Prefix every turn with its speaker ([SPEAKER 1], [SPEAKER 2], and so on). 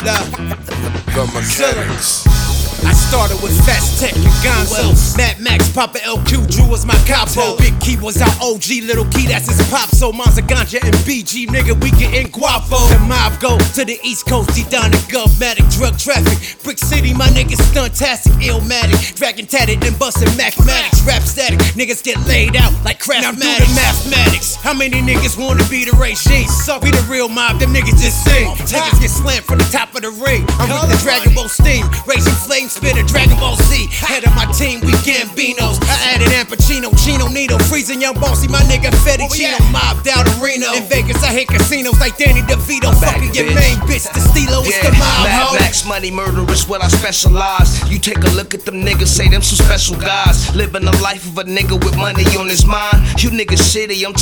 [SPEAKER 1] The mechanics.
[SPEAKER 2] I started with Fast Tech and Gonzo. Mad Max, Papa LQ, Drew was my capo. Big Key was our OG, Little Key, that's his pop. So Monza Ganja and BG, nigga, we getting guapo. The mob go to the East Coast, D-Don and Govmatic, drug traffic. Brick City, my niggas stuntastic, Illmatic. Dragon tatted and bustin' mathematics, rap static. Niggas get laid out like Craftmatic. Now do the mathematics. How many niggas wanna be the regime? Suck, we the real mob, them niggas just sing. Niggas get slammed from the top of the ring. I'm with the Dragon Ball steam, raging flames. Spit a Dragon Ball Z. Head of my team, we Gambinos. I added Al Pacino, Chino, Nito, freezing young bossy, my nigga Fettuccino. Mobbed out in Reno. In Vegas, I hit casinos like Danny DeVito. Fucking your main bitch, the Stilo, it's the mob,
[SPEAKER 3] Mad Max, money, murder is what I specialize. You take a look at them niggas, say them some special guys. Living the life of a nigga with money on his mind. You niggas shitty, I'm